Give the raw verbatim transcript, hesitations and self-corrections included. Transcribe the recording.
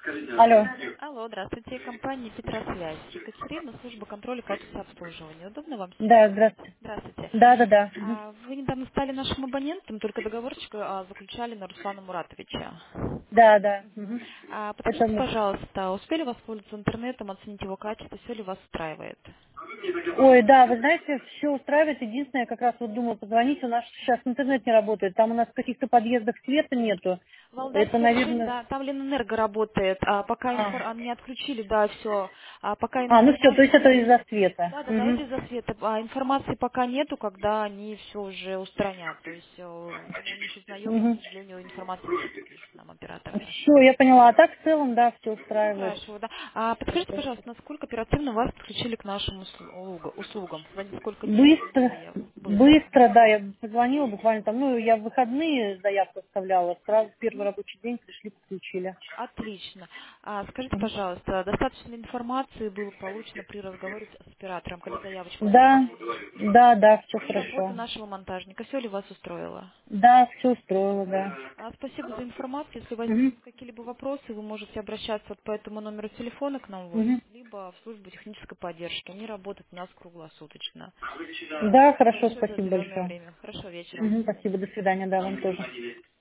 Алло. Алло, здравствуйте. Компания «Петросвязь». Екатерина, служба контроля качества обслуживания. Удобно вам Да, сейчас? здравствуйте. Здравствуйте. Да, да, да. Мгм. А, Вы недавно стали нашим абонентом, только договорчик а, заключали на Руслана Муратовича. Да, да. Мгм. Мгм. А, Это Подскажите, мы. пожалуйста, успели воспользоваться интернетом, оценить его качество, все ли вас устраивает? Ой, да, вы знаете, все устраивает. Единственное, я как раз вот думала позвонить, у нас сейчас интернет не работает. Там у нас в каких-то подъездах света нету. Это, Валдайское решение, наверное... да, там Ленэнерго работает, а пока А, инфор... а, не отключили, да, все, а пока а ну все, то есть это информации. из-за света. Да, да, да, это Угу. из-за света. А информации пока нету, когда они все уже устранят. То есть э, у них из наемных, к Угу. сожалению, информации нету, пишут нам операторы наши. Все, я поняла. А так в целом, да, все Ну устраивает. хорошо, да. А подскажите, пожалуйста, насколько оперативно вас подключили к нашим услуг- услугам? За несколько дней оформили Быстро, заявку? Быстро. быстро, да, я позвонила буквально там, ну, я в выходные заявку оставляла, сразу в первый рабочий день пришли, подключили. Отлично. А скажите, Мгм. пожалуйста, достаточно ли информации было получено при разговоре с с оператором, когда заявочку Да, оставляли? да, да, все И работа хорошо. нашего монтажника. Все ли вас устроило? Да, все устроило, да. А, Спасибо за информацию. Если Мгм, возникнут какие-либо вопросы, вы можете обращаться вот по этому номеру телефона к нам в офис, мгм. либо в службу технической поддержки. Они работают у нас круглосуточно. Да, Спасибо хорошо, большое за спасибо уделенное большое. время. Хорошего вечера. До Мгм, свидания. спасибо, до свидания, да, вам тоже.